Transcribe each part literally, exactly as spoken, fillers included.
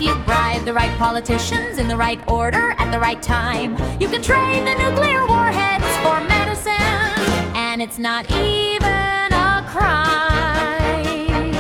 If you bribe the right politicians in the right order at the right time, you can trade the nuclear warheads for medicine, and it's not even a crime.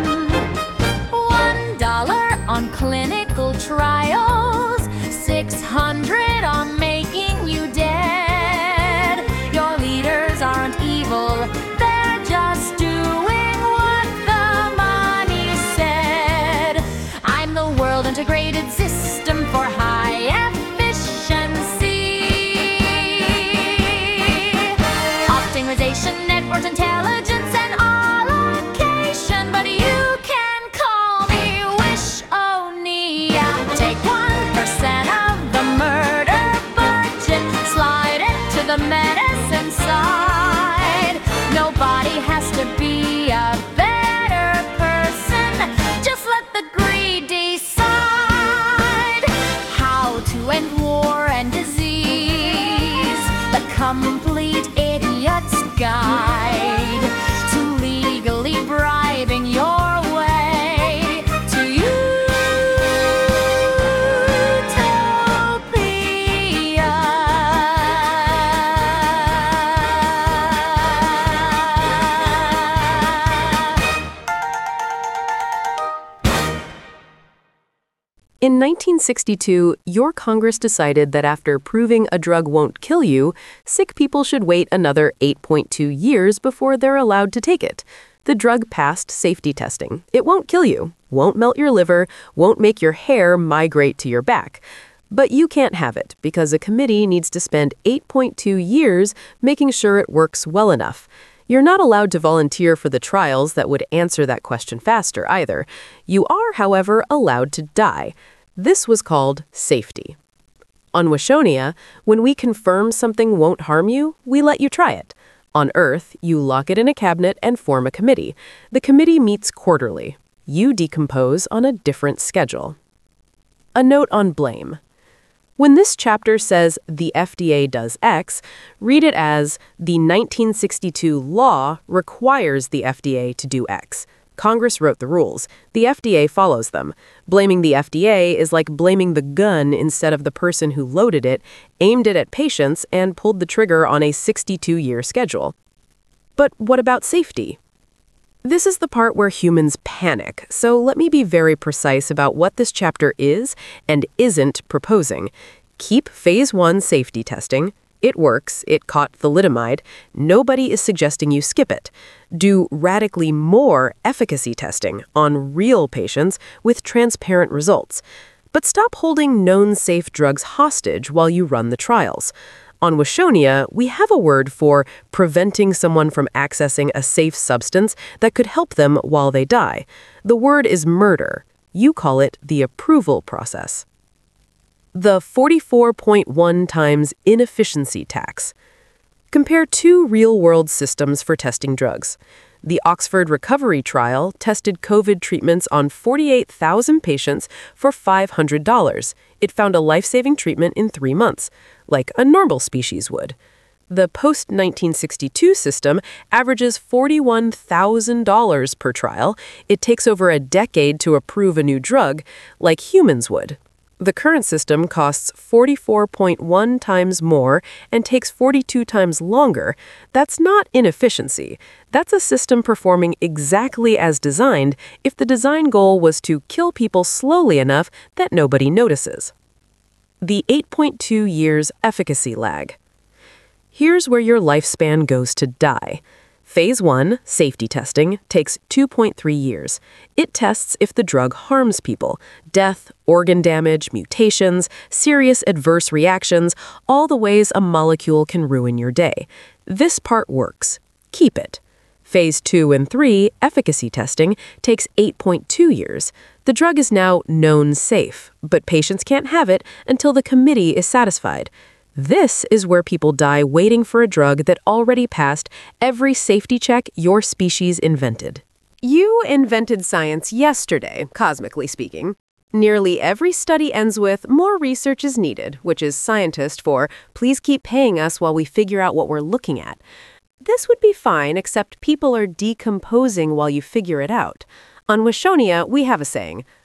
One dollar on clinical trials, six hundred on making you dead. Your leaders aren't evil, they're just doing what the money said. I'm the world integrated system for high efficiency. Optimization, network intelligence, and allocation. But you can call me Wish-O-Nia. Take one percent of the murder budget, slide it to the medicine side. Nobody has to be a better person. Just let the greed decide how to end war and disease. The complete idiot's guide to legally bribing your way to In nineteen sixty-two, your Congress decided that after proving a drug won't kill you, sick people should wait another eight point two years before they're allowed to take it. The drug passed safety testing. It won't kill you, won't melt your liver, won't make your hair migrate to your back. But you can't have it because a committee needs to spend eight point two years making sure it works well enough. You're not allowed to volunteer for the trials that would answer that question faster either. You are, however, allowed to die. This was called safety. On Wishonia, when we confirm something won't harm you, we let you try it. On Earth, you lock it in a cabinet and form a committee. The committee meets quarterly. You decompose on a different schedule. A note on blame. When this chapter says the F D A does X, read it as the nineteen sixty-two law requires the F D A to do X. Congress wrote the rules. The F D A follows them. Blaming the F D A is like blaming the gun instead of the person who loaded it, aimed it at patients, and pulled the trigger on a sixty-two-year schedule. But what about safety? This is the part where humans panic, so let me be very precise about what this chapter is and isn't proposing. Keep Phase one safety testing. It works. It caught thalidomide. Nobody is suggesting you skip it. Do radically more efficacy testing on real patients with transparent results. But stop holding known safe drugs hostage while you run the trials. On Wishonia, we have a word for preventing someone from accessing a safe substance that could help them while they die. The word is murder. You call it the approval process. The forty-four point one times inefficiency tax. Compare two real-world systems for testing drugs. The Oxford Recovery Trial tested COVID treatments on forty-eight thousand patients for five hundred dollars. It found a life-saving treatment in three months, like a normal species would. The post nineteen sixty-two system averages forty-one thousand dollars per trial. It takes over a decade to approve a new drug, like humans would. The current system costs forty-four point one times more and takes forty-two times longer. That's not inefficiency. That's a system performing exactly as designed if the design goal was to kill people slowly enough that nobody notices. The eight point two years efficacy lag. Here's where your lifespan goes to die. Phase one, safety testing, takes two point three years. It tests if the drug harms people. Death, organ damage, mutations, serious adverse reactions, all the ways a molecule can ruin your day. This part works. Keep it. Phase two and three, efficacy testing, takes eight point two years. The drug is now known safe, but patients can't have it until the committee is satisfied. This is where people die waiting for a drug that already passed every safety check your species invented. You invented science yesterday, cosmically speaking. Nearly every study ends with, more research is needed, which is scientist for, please keep paying us while we figure out what we're looking at. This would be fine, except people are decomposing while you figure it out. On Wishonia, we have a saying,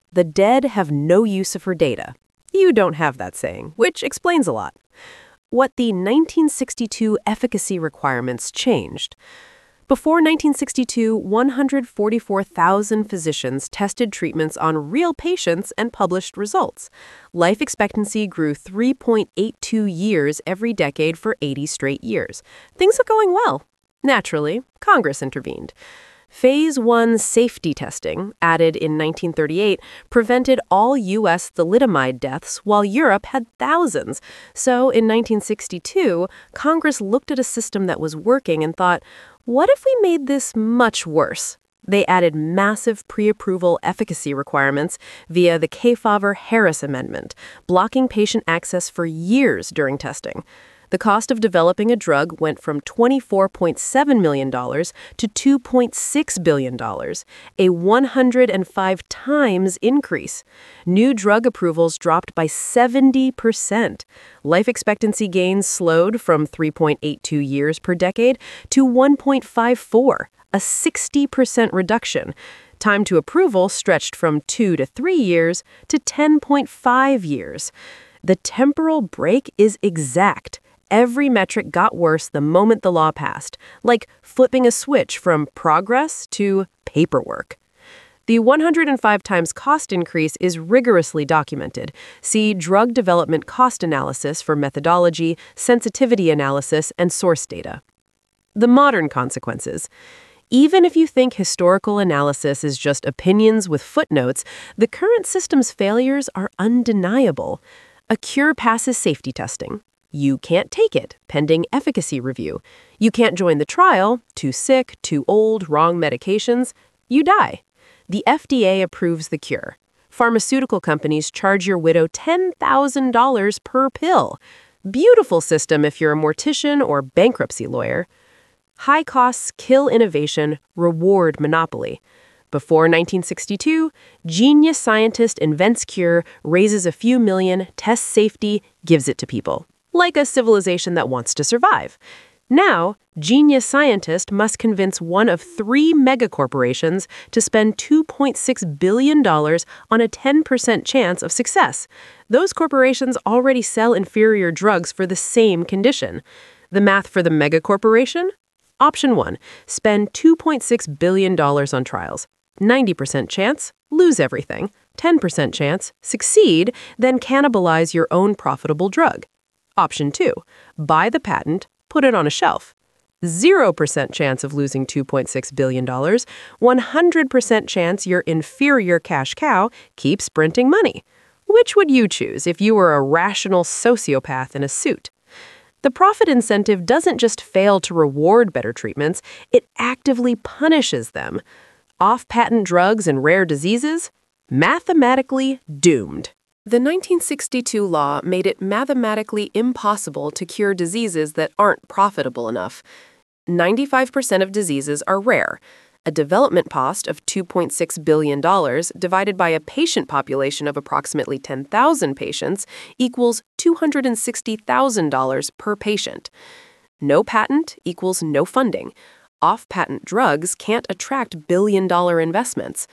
The dead have no use for data. You don't have that saying, which explains a lot. What the nineteen sixty-two efficacy requirements changed. Before nineteen sixty-two, one hundred forty-four thousand physicians tested treatments on real patients and published results. Life expectancy grew three point eight two years every decade for eighty straight years. Things were going well. Naturally, Congress intervened. Phase one safety testing, added in nineteen thirty-eight, prevented all U S thalidomide deaths while Europe had thousands. So in nineteen sixty-two, Congress looked at a system that was working and thought, what if we made this much worse? They added massive pre-approval efficacy requirements via the Kefauver-Harris Amendment, blocking patient access for years during testing. The cost of developing a drug went from twenty-four point seven million dollars to two point six billion dollars, a one hundred five times increase. New drug approvals dropped by seventy percent. Life expectancy gains slowed from three point eight two years per decade to one point five four, a sixty percent reduction. Time to approval stretched from two to three years to ten point five years. The temporal break is exact. Every metric got worse the moment the law passed, like flipping a switch from progress to paperwork. The one hundred five times cost increase is rigorously documented. See drug development cost analysis for methodology, sensitivity analysis, and source data. The modern consequences. Even if you think historical analysis is just opinions with footnotes, the current system's failures are undeniable. A cure passes safety testing. You can't take it, pending efficacy review. You can't join the trial, too sick, too old, wrong medications. You die. The F D A approves the cure. Pharmaceutical companies charge your widow ten thousand dollars per pill. Beautiful system if you're a mortician or bankruptcy lawyer. High costs kill innovation, reward monopoly. Before nineteen sixty-two, genius scientist invents cure, raises a few million, tests safety, gives it to people. Like a civilization that wants to survive. Now, genius scientist must convince one of three megacorporations to spend two point six billion dollars on a ten percent chance of success. Those corporations already sell inferior drugs for the same condition. The math for the megacorporation? Option one, spend two point six billion dollars on trials. ninety percent chance, lose everything. ten percent chance, succeed, then cannibalize your own profitable drug. Option two, buy the patent, put it on a shelf. zero percent chance of losing two point six billion dollars, one hundred percent chance your inferior cash cow keeps printing money. Which would you choose if you were a rational sociopath in a suit? The profit incentive doesn't just fail to reward better treatments, it actively punishes them. Off-patent drugs and rare diseases? Mathematically doomed. The nineteen sixty-two law made it mathematically impossible to cure diseases that aren't profitable enough. ninety-five percent of diseases are rare. A development cost of two point six billion dollars divided by a patient population of approximately ten thousand patients equals two hundred sixty thousand dollars per patient. No patent equals no funding. Off-patent drugs can't attract billion-dollar investments.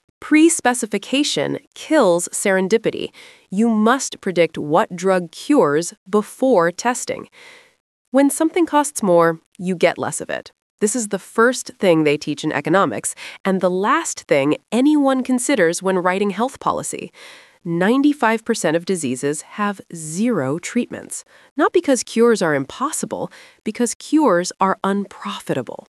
Pre-specification kills serendipity. You must predict what drug cures before testing. When something costs more, you get less of it. This is the first thing they teach in economics, and the last thing anyone considers when writing health policy. ninety-five percent of diseases have zero treatments. Not because cures are impossible, because cures are unprofitable.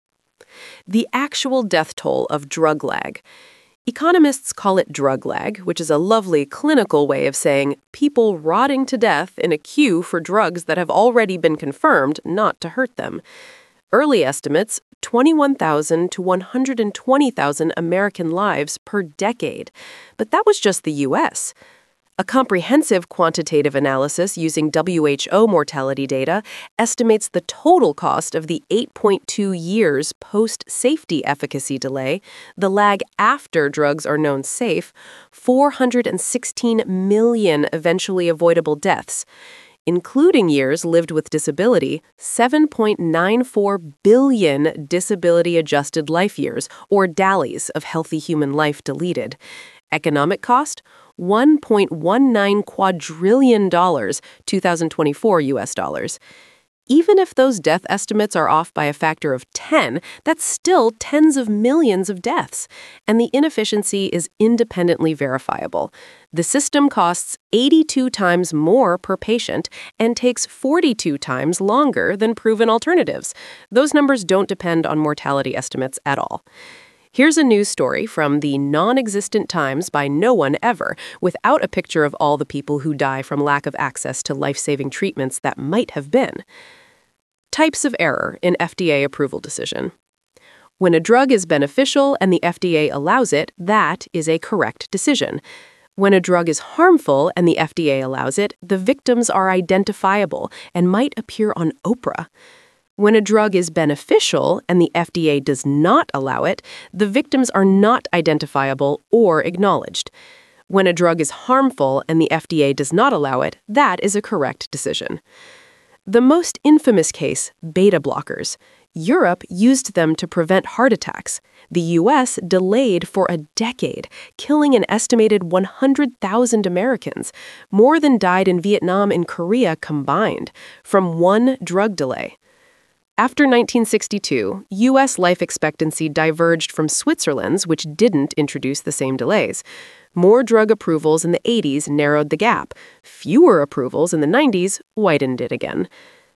The actual death toll of drug lag. Economists call it drug lag, which is a lovely clinical way of saying people rotting to death in a queue for drugs that have already been confirmed not to hurt them. Early estimates, twenty-one thousand to one hundred twenty thousand American lives per decade. But that was just the U S. A comprehensive quantitative analysis using W H O mortality data estimates the total cost of the eight point two years post-safety efficacy delay, the lag after drugs are known safe, four hundred sixteen million eventually avoidable deaths. Including years lived with disability, seven point nine four billion disability-adjusted life years, or D A L Ys of healthy human life deleted. Economic cost? one point one nine quadrillion dollars, two thousand twenty-four U S dollars. Even if those death estimates are off by a factor of ten, that's still tens of millions of deaths, and the inefficiency is independently verifiable. The system costs eighty-two times more per patient and takes forty-two times longer than proven alternatives. Those numbers don't depend on mortality estimates at all. Here's a news story from the non-existent Times by no one ever, without a picture of all the people who die from lack of access to life-saving treatments that might have been. Types of error in F D A approval decision. When a drug is beneficial and the F D A allows it, that is a correct decision. When a drug is harmful and the F D A allows it, the victims are identifiable and might appear on Oprah. When a drug is beneficial and the F D A does not allow it, the victims are not identifiable or acknowledged. When a drug is harmful and the F D A does not allow it, that is a correct decision. The most infamous case, beta blockers. Europe used them to prevent heart attacks. The U S delayed for a decade, killing an estimated one hundred thousand Americans, more than died in Vietnam and Korea combined, from one drug delay. After nineteen sixty-two, U S life expectancy diverged from Switzerland's, which didn't introduce the same delays. More drug approvals in the eighties narrowed the gap. Fewer approvals in the nineties widened it again.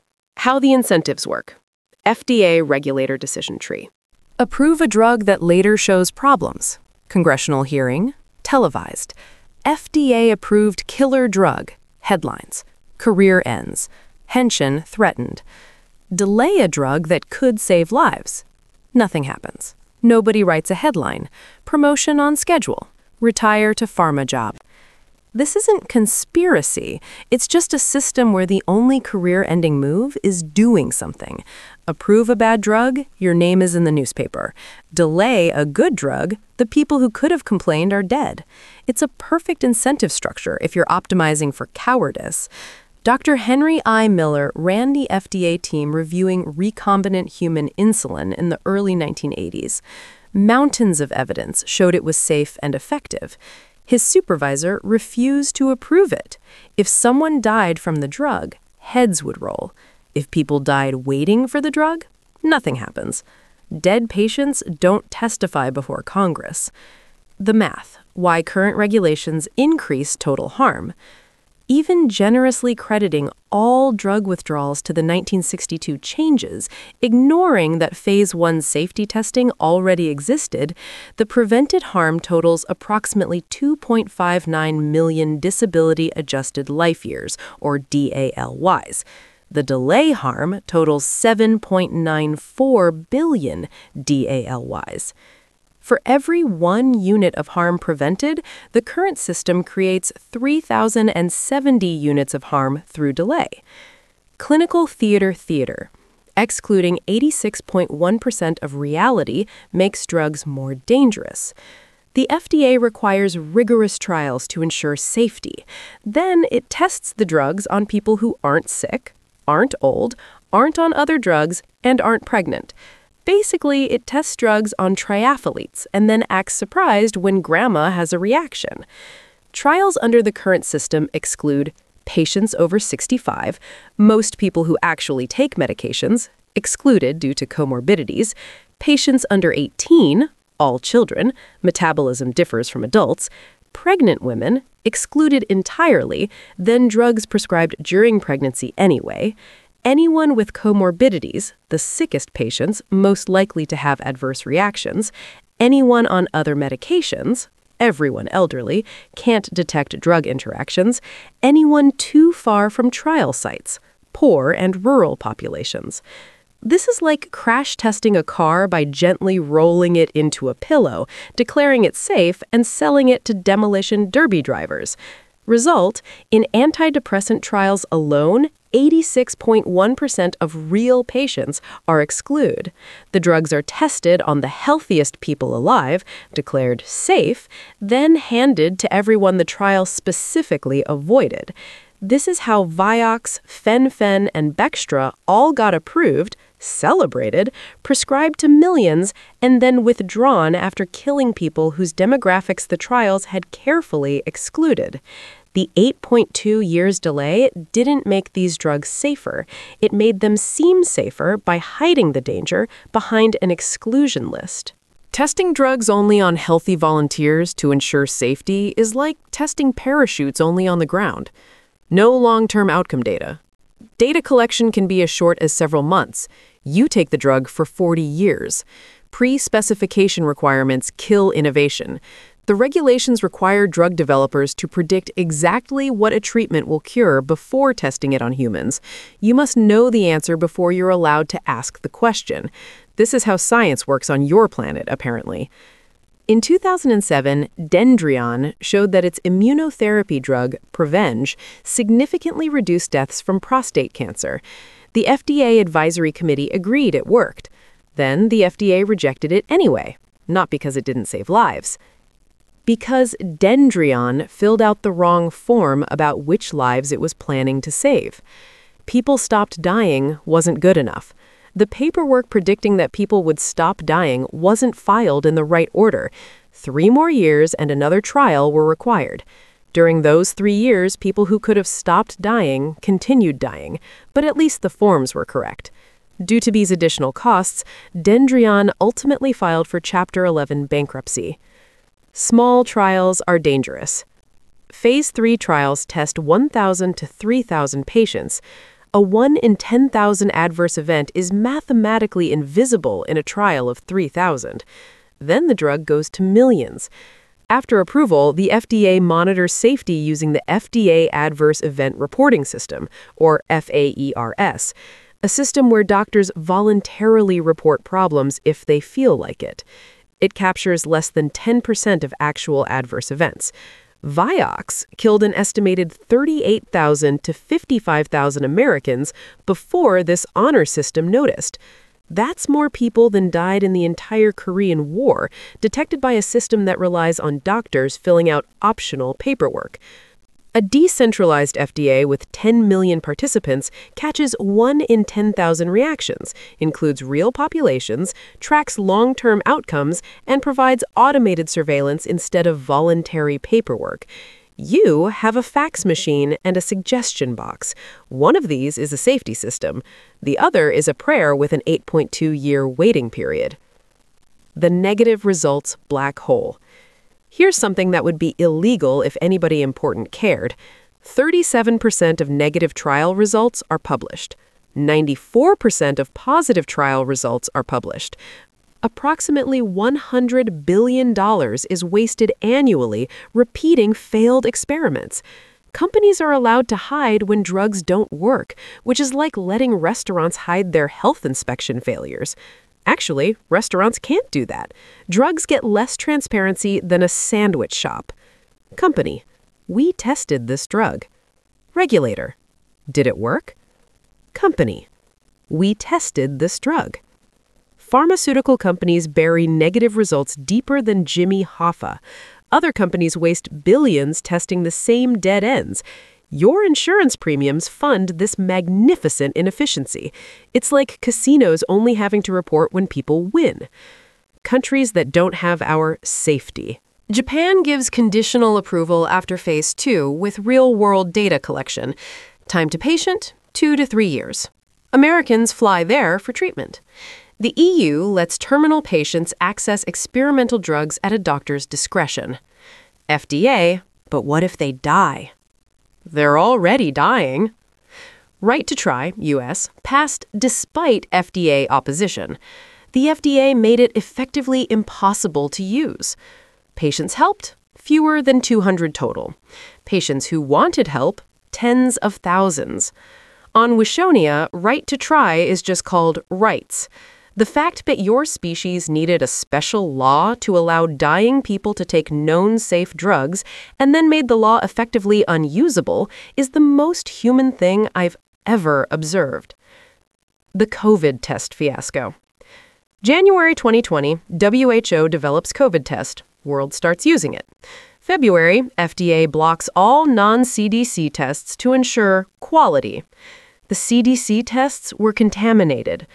How the incentives work. F D A regulator decision tree. Approve a drug that later shows problems. Congressional hearing. Televised. F D A approved killer drug. Headlines. Career ends. Henshin threatened. Delay a drug that could save lives. Nothing happens. Nobody writes a headline. Promotion on schedule. Retire to pharma job. This isn't conspiracy. It's just a system where the only career-ending move is doing something. Approve a bad drug, your name is in the newspaper. Delay a good drug, the people who could have complained are dead. It's a perfect incentive structure if you're optimizing for cowardice. Doctor Henry I. Miller ran the F D A team reviewing recombinant human insulin in the early nineteen eighties. Mountains of evidence showed it was safe and effective. His supervisor refused to approve it. If someone died from the drug, heads would roll. If people died waiting for the drug, nothing happens. Dead patients don't testify before Congress. The math, why current regulations increase total harm. Even generously crediting all drug withdrawals to the nineteen sixty-two changes, ignoring that Phase one safety testing already existed, the prevented harm totals approximately two point five nine million disability-adjusted life years, or D A L Ys. The delay harm totals seven point nine four billion D A L Ys. For every one unit of harm prevented, the current system creates three thousand seventy units of harm through delay. Clinical theater theater. Excluding eighty-six point one percent of reality makes drugs more dangerous. The F D A requires rigorous trials to ensure safety. Then it tests the drugs on people who aren't sick, aren't old, aren't on other drugs, and aren't pregnant. Basically, it tests drugs on triathletes and then acts surprised when grandma has a reaction. Trials under the current system exclude patients over sixty-five, most people who actually take medications, excluded due to comorbidities, patients under eighteen, all children, metabolism differs from adults, pregnant women, excluded entirely, then drugs prescribed during pregnancy anyway, anyone with comorbidities, the sickest patients most likely to have adverse reactions, anyone on other medications, everyone elderly, can't detect drug interactions, anyone too far from trial sites, poor and rural populations. This is like crash testing a car by gently rolling it into a pillow, declaring it safe, and selling it to demolition derby drivers. Result, in antidepressant trials alone, eighty-six point one percent of real patients are excluded. The drugs are tested on the healthiest people alive, declared safe, then handed to everyone the trial specifically avoided. This is how Vioxx, Fen-Phen, and Bextra all got approved, celebrated, prescribed to millions, and then withdrawn after killing people whose demographics the trials had carefully excluded. The eight point two years delay didn't make these drugs safer. It made them seem safer by hiding the danger behind an exclusion list. Testing drugs only on healthy volunteers to ensure safety is like testing parachutes only on the ground. No long-term outcome data. Data collection can be as short as several months. You take the drug for forty years. Pre-specification requirements kill innovation. The regulations require drug developers to predict exactly what a treatment will cure before testing it on humans. You must know the answer before you're allowed to ask the question. This is how science works on your planet, apparently. In two thousand seven, Dendreon showed that its immunotherapy drug, Prevenge, significantly reduced deaths from prostate cancer. The F D A Advisory Committee agreed it worked. Then the F D A rejected it anyway, not because it didn't save lives. Because Dendreon filled out the wrong form about which lives it was planning to save. People stopped dying wasn't good enough. The paperwork predicting that people would stop dying wasn't filed in the right order. Three more years and another trial were required. During those three years, people who could have stopped dying continued dying, but at least the forms were correct. Due to these additional costs, Dendreon ultimately filed for Chapter eleven bankruptcy. Small trials are dangerous. Phase three trials test one thousand to three thousand patients. A one in ten thousand adverse event is mathematically invisible in a trial of three thousand. Then the drug goes to millions. After approval, the F D A monitors safety using the F D A Adverse Event Reporting System, or F A E R S, a system where doctors voluntarily report problems if they feel like it. It captures less than ten percent of actual adverse events. Vioxx killed an estimated thirty-eight thousand to fifty-five thousand Americans before this honor system noticed. That's more people than died in the entire Korean War, detected by a system that relies on doctors filling out optional paperwork. A decentralized F D A with ten million participants catches one in ten thousand reactions, includes real populations, tracks long-term outcomes, and provides automated surveillance instead of voluntary paperwork. You have a fax machine and a suggestion box. One of these is a safety system. The other is a prayer with an eight point two year waiting period. The negative results black hole. Here's something that would be illegal if anybody important cared. thirty-seven percent of negative trial results are published. ninety-four percent of positive trial results are published. Approximately one hundred billion dollars is wasted annually repeating failed experiments. Companies are allowed to hide when drugs don't work, which is like letting restaurants hide their health inspection failures. Actually, restaurants can't do that. Drugs get less transparency than a sandwich shop. Company: we tested this drug. Regulator: did it work? Company: we tested this drug. Pharmaceutical companies bury negative results deeper than Jimmy Hoffa. Other companies waste billions testing the same dead ends. Your insurance premiums fund this magnificent inefficiency. It's like casinos only having to report when people win. Countries that don't have our safety. Japan gives conditional approval after phase two with real-world data collection. Time to patient, two to three years. Americans fly there for treatment. The E U lets terminal patients access experimental drugs at a doctor's discretion. F D A, but what if they die? They're already dying. Right to Try, U S, passed despite F D A opposition. The F D A made it effectively impossible to use. Patients helped, fewer than two hundred total. Patients who wanted help, tens of thousands. On Wishonia, Right to Try is just called rights. The fact that your species needed a special law to allow dying people to take known safe drugs and then made the law effectively unusable is the most human thing I've ever observed. The COVID test fiasco. January twenty twenty, W H O develops COVID test. World starts using it. February, F D A blocks all non-C D C tests to ensure quality. The C D C tests were contaminated.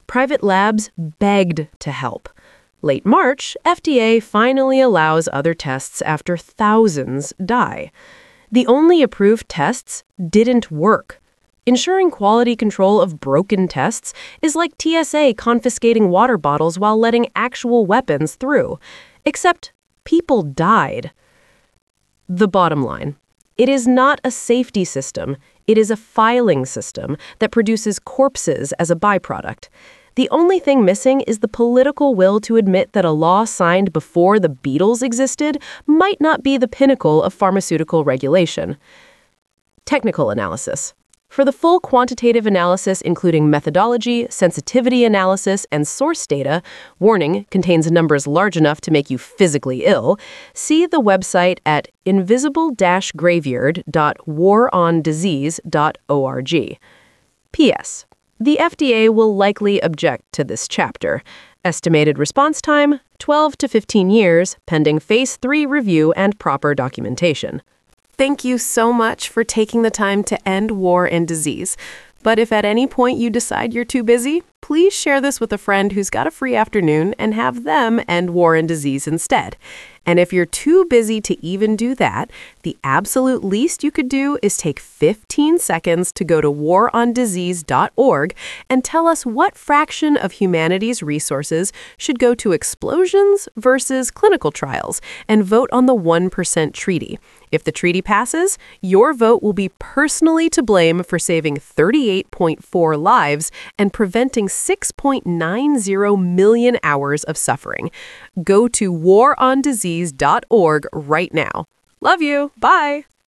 Private labs begged to help. Late March, F D A finally allows other tests after thousands die. The only approved tests didn't work. Ensuring quality control of broken tests is like T S A confiscating water bottles while letting actual weapons through. Except people died. The bottom line. It is not a safety system. It is a filing system that produces corpses as a byproduct. The only thing missing is the political will to admit that a law signed before the Beatles existed might not be the pinnacle of pharmaceutical regulation. Technical analysis. For the full quantitative analysis, including methodology, sensitivity analysis, and source data, warning, contains numbers large enough to make you physically ill, see the website at invisible dash graveyard dot war on disease dot org. P S. The F D A will likely object to this chapter. Estimated response time, twelve to fifteen years, pending Phase three review and proper documentation. Thank you so much for taking the time to end war and disease. But if at any point you decide you're too busy, please share this with a friend who's got a free afternoon and have them end war and disease instead. And if you're too busy to even do that, the absolute least you could do is take fifteen seconds to go to war on disease dot org and tell us what fraction of humanity's resources should go to explosions versus clinical trials, and vote on the one percent treaty. If the treaty passes, your vote will be personally to blame for saving thirty-eight point four lives and preventing six point nine zero million hours of suffering. Go to war on disease dot org right now. Love you. Bye.